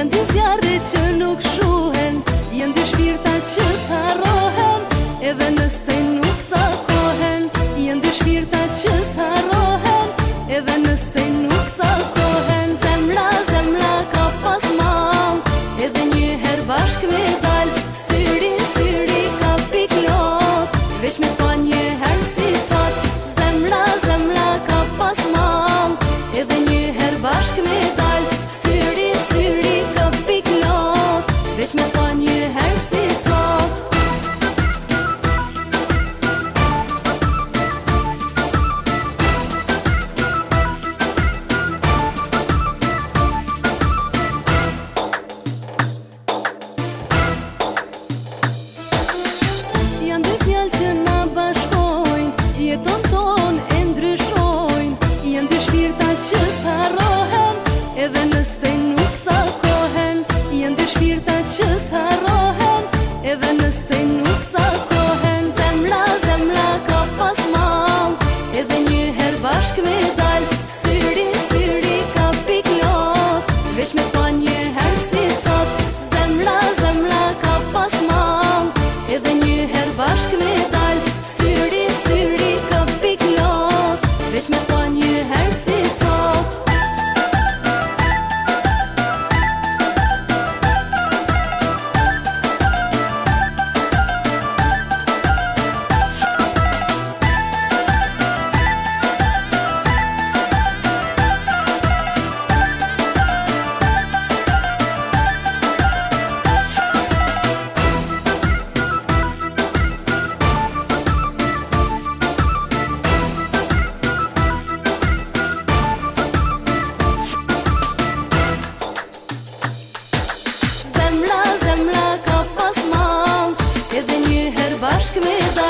Jën dy zjarrit që nuk shuhen, jën dy shpirtat që s'harrohen, edhe nëse nuk takohen. Jën dy shpirtat që s'harrohen, edhe nëse nuk takohen. Zemra, zemra ka pas mal, edhe një her bashk me dal. Syri, syri ka piklot, veç me pa një her si sot. Zemra, zemra ka pas mal, edhe një her bashk me dal. Syri, syri ka piklot, veç me pa një her si sot. Janë dy fjallë që na bashkojnë, jeton ton e ndryshojnë. Janë dy shpirtat që s'harrohen, edhe nëse nuk takohen. Janë dy shpirtat që s'harrohen, edhe nëse nuk takohen. Zemra, zemra ka pas mal, edhe një her bashk me dal. Syri, syri ka piklot, veç me pa një her si sot. Zemra, zemra ka pas mal, edhe një her bashk me dal. Syri, syri ka piklot, veç me pa një her si sot. Zemra, zemra ka pas mal, edhe një her bashk me dal.